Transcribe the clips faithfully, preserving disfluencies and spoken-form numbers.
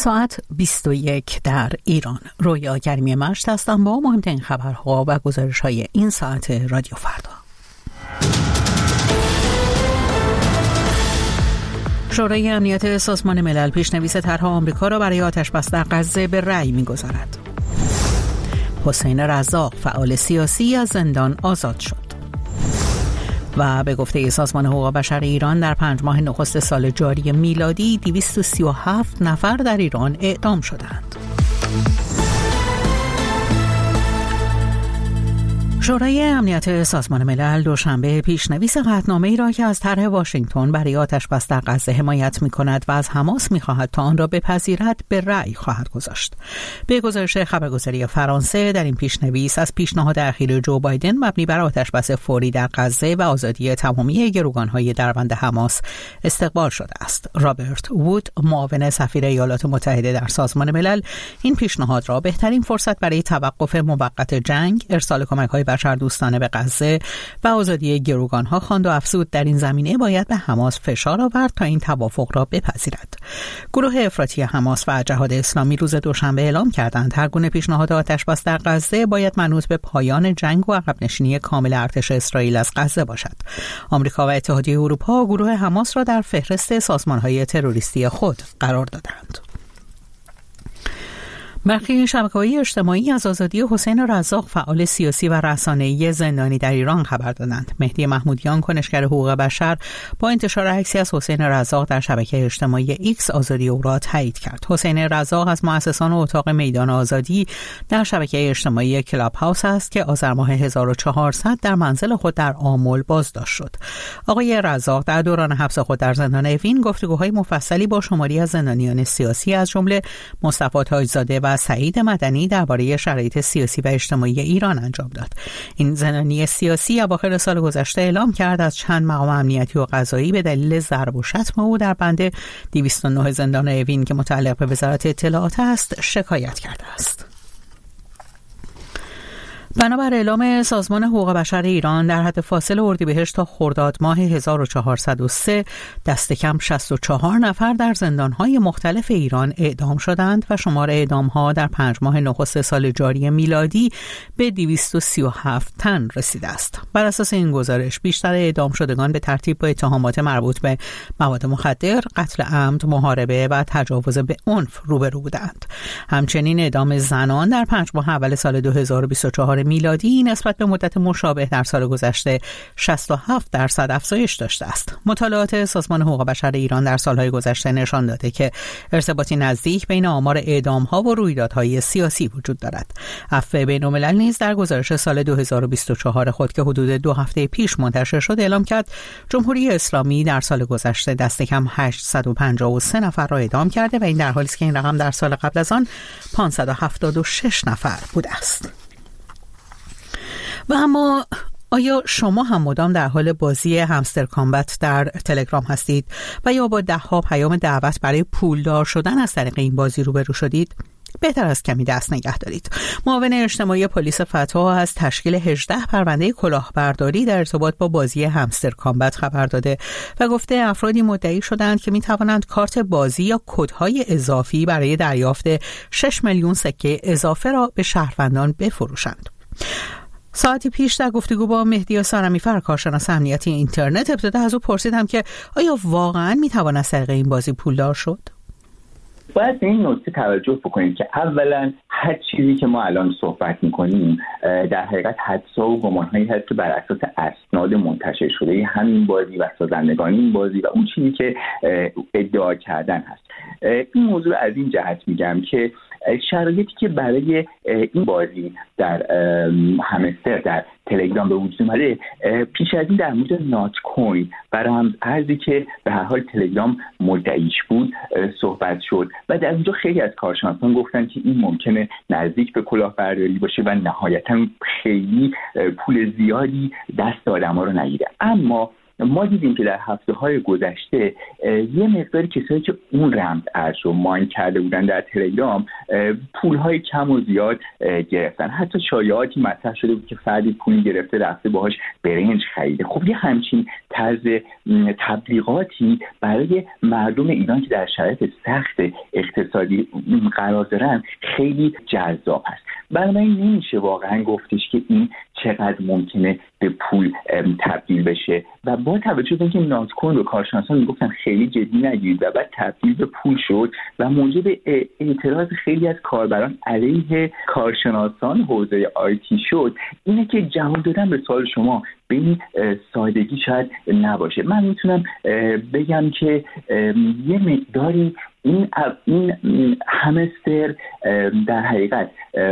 ساعت بیست و یک در ایران. رویا کریمی مشت هستم با مهمترین خبرها و گزارش‌های این ساعت رادیو فردا. شورای امنیت سازمان ملل پیشنویس طرح آمریکا را برای آتش‌بس در غزه به رأی می‌گذارد. حسین رزاق فعال سیاسی از زندان آزاد شد. و به گفته سازمان حقوق بشر ایران در پنج ماه نخست سال جاری میلادی دویست و سی و هفت نفر در ایران اعدام شدند. شورای امنیت سازمان ملل دوشنبه پیشنویس قطعنامه‌ای را که از طرح واشنگتن برای آتش‌بس در غزه حمایت می‌کند و از حماس می‌خواهد تا آن را بپذیرد به رأی خواهد گذاشت. به گزارش خبرگزاری فرانسه در این پیشنویس از پیشنهاد اخیر جو بایدن مبنی بر آتش‌بس فوری در غزه و آزادی تمامی گروگان‌های دربند حماس استقبال شده است. رابرت وود، معاون سفیر ایالات متحده در سازمان ملل، این پیشنهاد را بهترین فرصت برای توقف موقت جنگ، ارسال کمک‌های بشردوستانه به غزه و آزادی گروگان‌ها خواند و افزود در این زمینه باید به حماس فشار آورد تا این توافق را بپذیرد. گروه افراطی حماس و جهاد اسلامی روز دوشنبه اعلام کردند هر گونه پیشنهاد آتش‌بس در غزه باید منوط به پایان جنگ و عقب‌نشینی کامل ارتش اسرائیل از غزه باشد. آمریکا و اتحادیه اروپا گروه حماس را در فهرست سازمان‌های تروریستی خود قرار دادند. برخی شبکه‌های اجتماعی از آزادی حسین رزاق فعال سیاسی و رسانه‌ای زندانی در ایران خبر دادند. مهدی محمودیان، کنشگر حقوق بشر، با انتشار عکسی از حسین رزاق در شبکه اجتماعی ایکس آزادی او را تایید کرد. حسین رزاق از مؤسسان اتاق میدان آزادی در شبکه اجتماعی کلاب هاوس است که آذر ماه هزار و چهارصد در منزل خود در آمل بازداشت شد. آقای رزاق در دوران حبس خود در زندان اوین گفتگوهای مفصلی با شماری از زندانیان سیاسی از جمله مصطفی تاج‌زاده و سعید مدنی درباره شرایط سیاسی و اجتماعی ایران انجام داد. این زندانی سیاسی اواخر سال گذشته اعلام کرد از چند مقام امنیتی و قضایی به دلیل ضرب و شتم او در بند دویست و نه زندان اوین که متعلق به وزارت اطلاعات است شکایت کرده است. بنابر اعلام سازمان حقوق بشر ایران در حد فاصل اردیبهشت تا خرداد ماه هزار و چهارصد و سه دست کم شصت و چهار نفر در زندان‌های مختلف ایران اعدام شدند و شمار اعدام‌ها در پنج ماه نخست سال جاری میلادی به دویست و سی و هفت تن رسیده است. بر اساس این گزارش بیشتر اعدام شدگان به ترتیب با اتهامات مربوط به مواد مخدر، قتل عمد، محاربه و تجاوز به عنف روبرو بودند. همچنین اعدام زنان در پنج ماه اول سال دو هزار و بیست و چهار میلادی نسبت به مدت مشابه در سال گذشته شصت و هفت درصد افزایش داشته است. مطالعات سازمان حقوق بشر ایران در سالهای گذشته نشان داده که ارتباطی نزدیک بین آمار اعدام‌ها و رویدادهای سیاسی وجود دارد. عفو بین‌الملل نیز در گزارش سال دو هزار و بیست و چهار خود که حدود دو هفته پیش منتشر شد اعلام کرد جمهوری اسلامی در سال گذشته دست کم هشتصد و پنجاه و سه نفر را اعدام کرده و این در حالی است که این رقم در سال قبل از آن پانصد و هفتاد و شش نفر بوده است. و اما آیا شما هم مدام در حال بازی همستر کامبت در تلگرام هستید و یا با ده ها پیام دعوت برای پولدار شدن از طریق این بازی روبرو شدید؟ بهتر از کمی دست نگه دارید. معاون اجتماعی پلیس فتح از تشکیل هجده پرونده کلاهبرداری در ارتباط با بازی همستر کامبت خبر داده و گفته افرادی مدعی شدند که می توانند کارت بازی یا کدهای اضافی برای دریافت شش میلیون سکه اضافه را به شهروندان بفروشند. ساعتی پیش در گفتگو با مهدی سارمیفر کارشناس امنیتی اینترنت ابتدا از او پرسیدم که آیا واقعاً میتوان از طریق این بازی پولدار شد؟ باید به این نکته توجه بکنیم که اولا هر چیزی که ما الان صحبت میکنیم در حقیقت حدس‌ها و گمان‌هایی هست که بر اساس اسناد منتشر شده همین بازی و سازندگان این بازی و اون چیزی که ادعا کردن هست. این موضوع از این جهت میگم که شرایطی که برای این بازی در همستر در تلگرام به وجود اومده پیش از این در مورد نات کوین برای ارزی که به هر حال تلگرام مدعیش بود صحبت شد و در اونجا خیلی از کارشناسان گفتن که این ممکنه نزدیک به کلاهبرداری باشه و نهایتا خیلی پول زیادی دست آدم‌ها رو نگیره. اما ما دیدیم که در هفته‌های گذشته یه مقداری کسایی که اون رمز ارز رو ماین کرده بودن در تلگرام پول‌های کم و زیاد گرفتن. حتی شایعاتی مطرح شده بود که فردی پولی گرفته رفته باهاش برنج خریده. خب یه همچین طرز تبلیغاتی برای مردم ایران که در شرایط سخت اقتصادی قرار دارن خیلی جذاب هست. بنابراین نمیشه واقعا گفتش که این چقدر ممکنه به پول تبدیل بشه و با توجه به اینکه نازکن رو کارشناسان میگفتن خیلی جدی نگیرید و بعد تبدیل به پول شد و موجب اعتراض خیلی از کاربران علیه کارشناسان حوزه آیتی شد، اینه که جواب دادن به سوال شما به این سادگی شاید نباشه. من میتونم بگم که یه مقداری این این همستر در حقیقت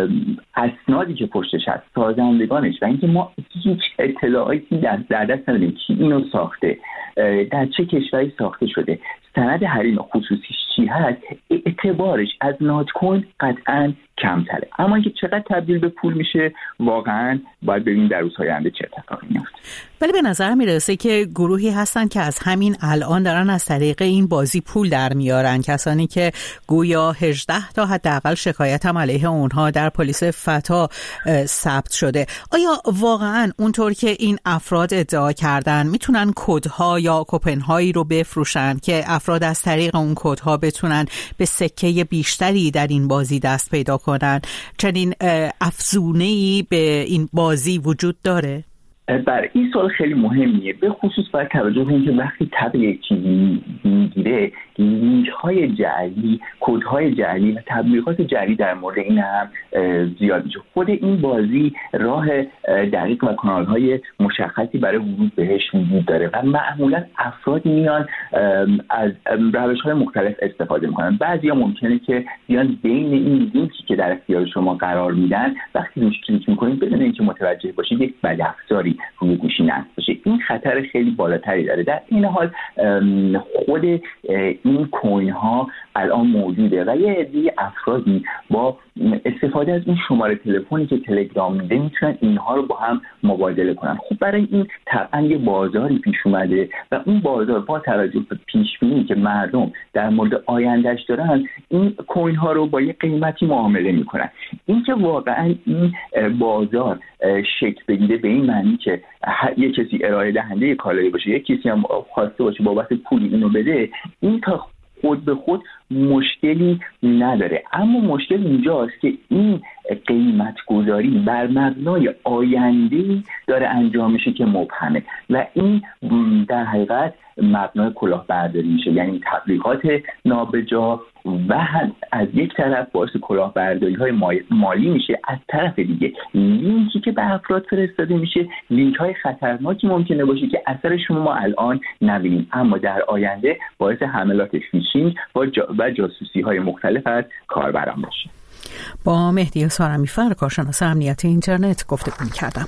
اسنادی که پشتش هست، سازندگانش و اینکه ما هیچ اطلاعاتی در, در دست نداریم کی اینو ساخته، در چه کشوری ساخته شده، سند حریم خصوصیش چی هست، اعتبارش از نازکن قطعاً کمتره. اما اینکه چقدر تبدیل به پول میشه واقعاً باید ببینیم در روزهای آینده چه اتفاقی میفته. ولی به نظر میرسه که گروهی هستن که از همین الان دارن از طریق این بازی پول در میارن، کسانی که گویا هجده تا حداقل شکایت هم علیه اونها در پلیس فتا ثبت شده. آیا واقعاً اونطور که این افراد ادعا کردن میتونن کدها یا کوپنهایی رو بفروشن که افراد از طریق اون کدها بتونن به سکه بیشتری در این بازی دست پیدا کنن؟ چنین افزونه‌ای به این بازی وجود داره؟ بر این سوال خیلی مهمیه، به خصوص باید توجه کنید که وقتی تب یک چیزی میگیره لینک های جعلی، کد های جعلی و تبلیغات جعلی در مورد این هم زیاد میشه. خود این بازی راه دقیق و کانال های مشخصی برای ورود بهش وجود داره و معمولا افراد میان از روش های مختلف استفاده میکنن. بعضیا ممکنه که بیان بین این لینکی که در اختیار شما قرار میدن وقتی روش کلیک میکنید بدون اینکه متوجه باشید یک بدافزاری روی گوشی نصب بشه. این خطر خیلی بالاتری داره. در این حال خود این کوین ها الان موجوده و یه عده افرادی با استفاده از این شماره تلفنی که تلگرام میده میتونن اینها رو با هم مبادله کنن. خب برای این طبعا یه بازاری پیش اومده و اون بازار با توجه به پیش بینی که مردم در مورد آیندهش دارن این کوین ها رو با یه قیمتی معامله میکنن. این که واقعا این بازار شکل بگیره به این معنی که یه کسی ارائه دهنده کالایی باشه، یه کسی هم خواسته باشه بابت پول اینو بده، این تا خود به خود مشکلی نداره. اما مشکل اینجاست که این قیمت گذاری بر مبنای آینده‌ای داره انجام میشه که مبهمه و این در حقیقت مبنای کلاهبرداری میشه، یعنی تبلیغات نابجا و از یک طرف باعث کلاهبرداری های مالی میشه، از طرف دیگه لینکی که به افراد فرستاده میشه لینک های خطرناکی ممکنه باشه که اثرشون ما الان نبینیم اما در آینده باعث حملات فیشینگ و جاسوسی های مختلف از کاربران باشه. با مهدی سارمی‌فر کارشناس امنیت اینترنت گفتگو کردم.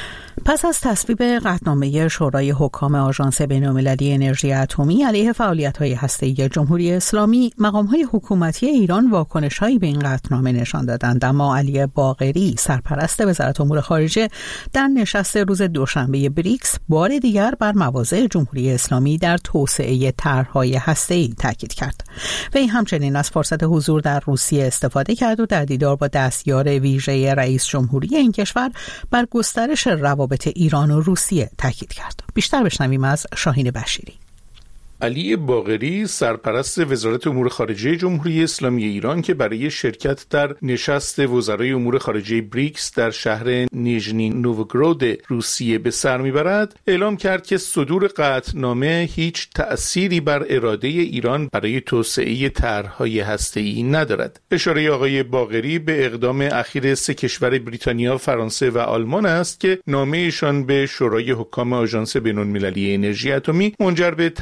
پس از تصویب قطعنامه شورای حکام آژانس بین‌المللی انرژی اتمی علیه فعالیت‌های هسته‌ای جمهوری اسلامی، مقام‌های حکومتی ایران واکنش‌هایی به این قطعنامه نشان دادند، اما علی باقری، سرپرست وزارت امور خارجه، در نشست روز دوشنبه بریکس بار دیگر بر مواضع جمهوری اسلامی در توسعه طرح‌های هسته‌ای تاکید کرد. وی همچنین از فرصت حضور در روسیه استفاده کرد و در دیدار با دستیار ویژه رئیس جمهوری این کشور بر گسترش روابط ایران و روسیه تاکید کرد. بیشتر بشنویم از شاهین بشیری. علی باقری، سرپرست وزارت امور خارجه جمهوری اسلامی ایران که برای شرکت در نشست وزرای امور خارجه بریکس در شهر نیژنی نووگراد روسیه به سر میبرد، اعلام کرد که صدور قطعنامه هیچ تأثیری بر اراده ایران برای توسعه طرح‌های هسته‌ای ندارد. اشاره آقای باقری به اقدام اخیر سه کشور بریتانیا، فرانسه و آلمان است که نامه‌شان به شورای حکام آژانس بین‌المللی انرژی اتمی منجر به تصویب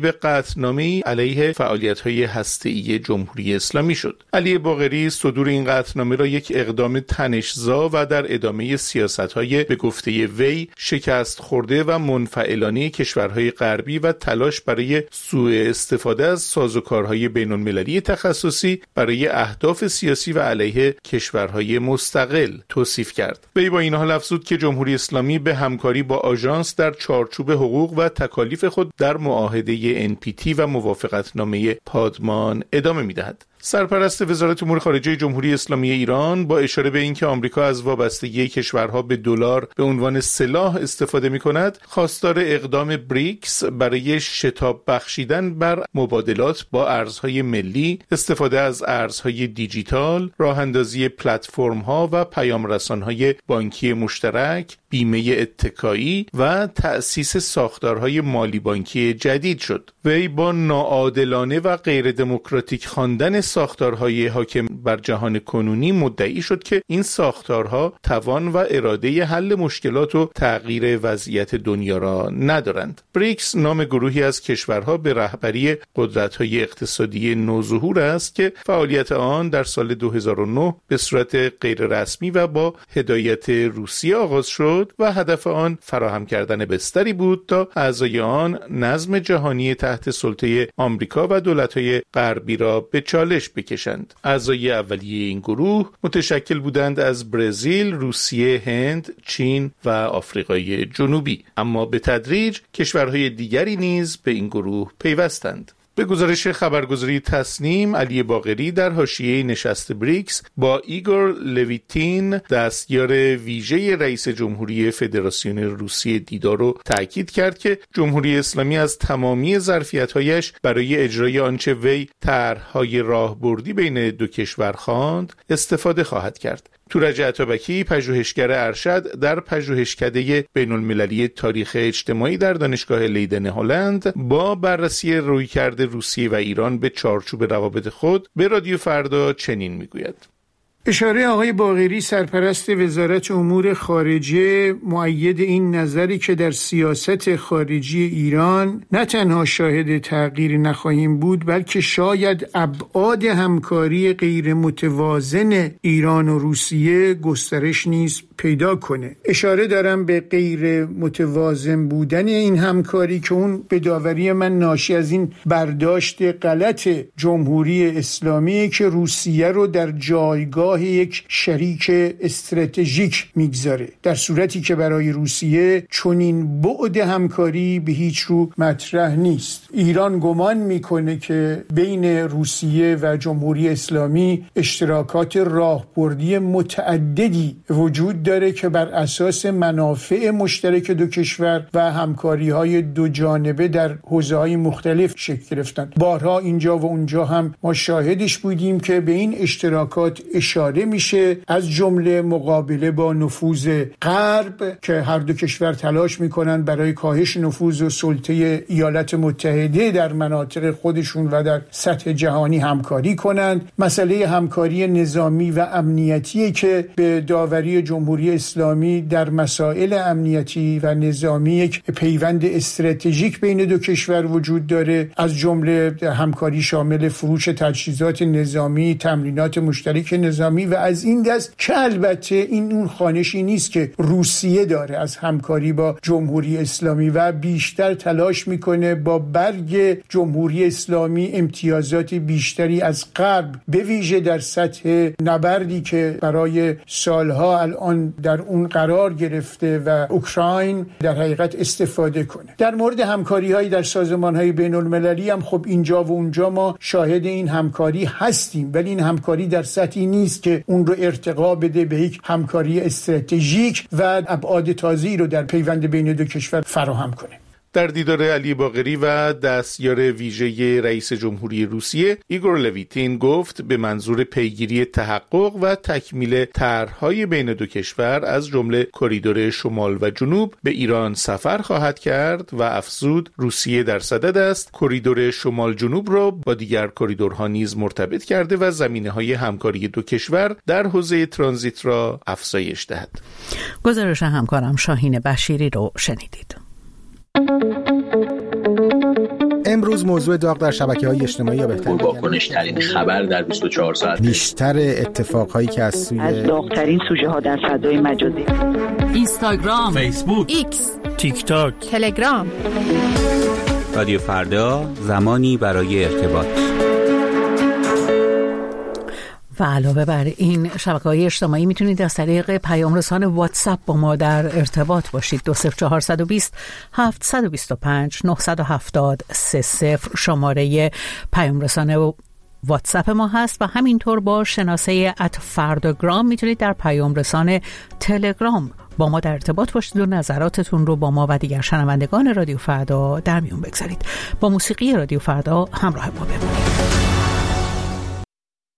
تصویب قطعنامه‌ای علیه فعالیت‌های هسته‌ای جمهوری اسلامی شد. علی باقری صدور این قطعنامه را یک اقدام تنش‌زا و در ادامه سیاست‌های به گفته وی شکست خورده و منفعلانه کشورهای غربی و تلاش برای سوء استفاده از سازوکارهای بین‌المللی تخصصی برای اهداف سیاسی و علیه کشورهای مستقل توصیف کرد. وی با این حال افزود که جمهوری اسلامی به همکاری با آژانس در چارچوب حقوق و تکالیف خود در معاهده ان پی تی و موافقتنامه پادمان ادامه می‌دهد. سرپرست وزارت امور خارجه جمهوری اسلامی ایران با اشاره به اینکه آمریکا از وابستگی کشورها به دلار به عنوان سلاح استفاده می‌کند، خواستار اقدام بریکس برای شتاب بخشیدن بر مبادلات با ارزهای ملی، استفاده از ارزهای دیجیتال، راه‌اندازی پلتفرم‌ها و پیام‌رسان‌های بانکی مشترک، بیمه اتکایی و تأسیس ساختارهای مالی بانکی جدید شد. وی با ناعادلانه و غیر دموکراتیک خواندن ساختارهای حاکم بر جهان کنونی مدعی شد که این ساختارها توان و اراده حل مشکلات و تغییر وضعیت دنیا را ندارند. بریکس نام گروهی از کشورها به رهبری قدرت‌های اقتصادی نوظهور است که فعالیت آن در سال دو هزار و نه به صورت غیر رسمی و با هدایت روسیه آغاز شد و هدف آن فراهم کردن بستری بود تا اعضای آن نظم جهانی تحت سلطه آمریکا و دولت‌های غربی را به چالش بکشند. اعضای اولیه این گروه متشکل بودند از برزیل، روسیه، هند، چین و آفریقای جنوبی، اما به تدریج کشورهای دیگری نیز به این گروه پیوستند. به گزارش خبرگزاری تسنیم، علی باقری در حاشیه نشست بریکس با ایگور لویتین دستیار ویژه رئیس جمهوری فدراسیون روسیه دیدار رو تأکید کرد که جمهوری اسلامی از تمامی ظرفیت‌هایش برای اجرای آنچه وی طرح‌های راهبردی بین دو کشور خواند استفاده خواهد کرد. تورج عطابکی، پژوهشگر ارشد در پژوهشکده بین‌المللی تاریخ اجتماعی در دانشگاه لیدن هلند، با بررسی رویکرد روسیه و ایران به چارچوب روابط خود به رادیو فردا چنین میگوید: اشاره آقای باقری سرپرست وزارت امور خارجه مؤید این نظری که در سیاست خارجی ایران نه تنها شاهد تغییر نخواهیم بود، بلکه شاید ابعاد همکاری غیر متوازن ایران و روسیه گسترش نیز پیدا کنه. اشاره دارم به غیر متوازن بودن این همکاری که اون به داوری من ناشی از این برداشت غلط جمهوری اسلامی که روسیه رو در جایگاه یک شریک استراتژیک میگذاره، در صورتی که برای روسیه چنین بعد همکاری به هیچ رو مطرح نیست. ایران گمان میکنه که بین روسیه و جمهوری اسلامی اشتراکات راهبردی متعددی وجود داره که بر اساس منافع مشترک دو کشور و همکاری‌های دو جانبه در حوزه‌های مختلف شکل گرفتن. بارها اینجا و اونجا هم ما شاهدش بودیم که به این اشتراکات اشاره میشه، از جمله مقابله با نفوذ غرب که هر دو کشور تلاش میکنن برای کاهش نفوذ و سلطه ایالات متحده در مناطق خودشون و در سطح جهانی همکاری کنند. مسئله همکاری نظامی و امنیتی که به داوری جمهوری اسلامی در مسائل امنیتی و نظامی یک پیوند استراتژیک بین دو کشور وجود داره، از جمله همکاری شامل فروش تجهیزات نظامی، تمرینات مشترک نظامی و از این دست، که البته این اون خوانشی نیست که روسیه داره از همکاری با جمهوری اسلامی و بیشتر تلاش میکنه با برگ جمهوری اسلامی امتیازات بیشتری از غرب به ویژه در سطح نبردی که برای سالها الان در اون قرار گرفته و اوکراین در حقیقت استفاده کنه. در مورد همکاری‌های در سازمان‌های بین‌المللی هم خب اینجا و اونجا ما شاهد این همکاری هستیم، ولی این همکاری در سطحی نیست که اون رو ارتقا بده به یک همکاری استراتژیک و ابعاد تازه‌ای رو در پیوند بین دو کشور فراهم کنه. در دیدار علی باقری و دستیار ویژه رئیس جمهوری روسیه ایگور لویتین گفت به منظور پیگیری تحقق و تکمیل طرح‌های بین دو کشور از جمله کریدور شمال و جنوب به ایران سفر خواهد کرد و افزود روسیه در صدد است کریدور شمال جنوب را با دیگر کریدورها نیز مرتبط کرده و زمینه‌های همکاری دو کشور در حوزه ترانزیت را افزایش دهد. گزارش همکارم شاهین بشیری رو شنیدید. امروز موضوع داغ در شبکه‌های اجتماعی یا بهتر واکنش ترین خبر در بیست و چهار ساعت، بیشتر اتفاقهایی که از سوی از داغ‌ترین سوژه ها در فضای مجازی، اینستاگرام، فیسبوک، ایکس، تیک تاک، تلگرام. رادیو فردا، زمانی برای ارتباط. و علاوه بر این شبکه‌های اجتماعی میتونید از طریق پیام رسان واتساپ با ما در ارتباط باشید. دو صفر چهار دو صفر هفت دو پنج نه هفت صفر سه صفر شماره پیام رسان واتساپ ما هست و همینطور با شناسه ات فرداگرام میتونید در پیام رسان تلگرام با ما در ارتباط باشید و نظراتتون رو با ما و دیگر شنوندگان رادیو فردا در میون بگذارید. با موسیقی رادیو فردا همراه ما بمونید.